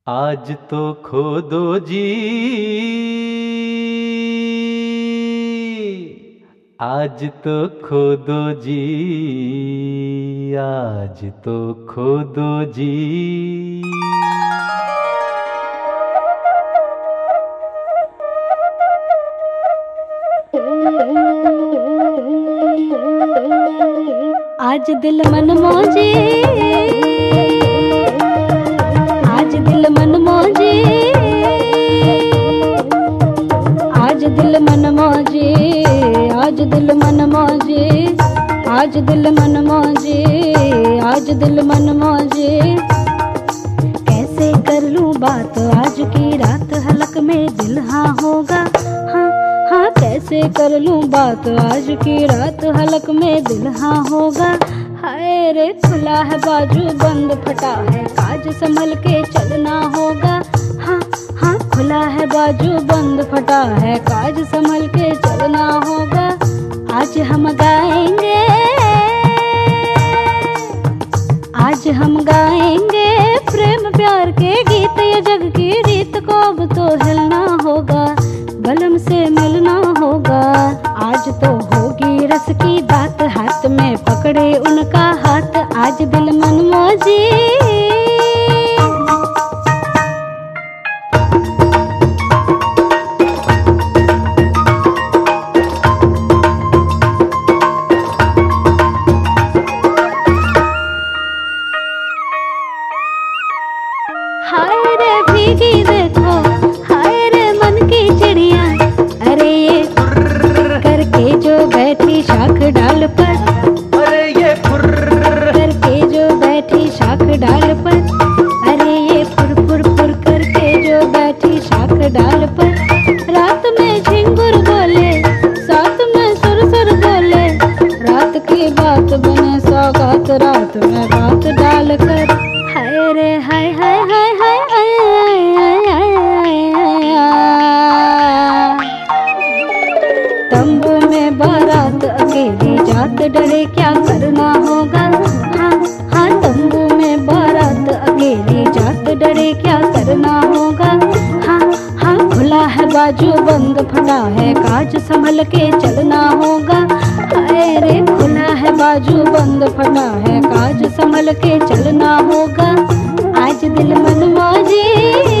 आज तो खो दो जी, आज तो खो दो जी, आज तो खो दो जी। आज दिल मन मौजे, आज दिल मन मौजे, आज दिल मन मौजे, आज दिल मन मौजे, आज दिल मन मौजे, आज दिल मन मौजे। कैसे कर लूं बात आज की रात, हलक में दिल हाँ होगा, हाँ हाँ कैसे कर लूं बात आज की रात, हलक में दिल हाँ होगा। हाय रे खुला है बाजू बंद फटा है काज, संभल के चलना होगा। हाँ हाँ खुला है बाजू बंद फटा है काज, संभल के चलना होगा। आज हम गाएंगे, आज हम गाएंगे प्रेम प्यार के गीत, ये जग की रीत को अब तो हिलना होगा, बलम से मिलना होगा। आज तो होगी रस की बात, हाथ में पकड़े उनका हाथ, आज दिल मन मौजी। हाय रे भीगी देखो, हाय रे मन की चिड़िया, अरे ये करके जो बैठी शाख डाल पर, अरे ये करके जो बैठी शाख डाल पर, अरे ये फुर फुर फुर करके जो बैठी शाख डाल पर। रात में झिंगुर बोले, साथ में सुर सुर बोले, रात की बात बने सौगात, रात में बात डाल कर। हाय रे हाय हाय हाय हाय तंबू में बारात अकेली जात, डरे क्या करना होगा। हाँ हाँ तंबू में बारात अकेली जात, डरे क्या करना होगा। हाँ हाँ खुला है बाजू बंद फटा है काज, संभल के चलना होगा। हाय रे खुला है बाजू बंद फटा है काज, संभल के चलना होगा। आज दिल मन मौजी।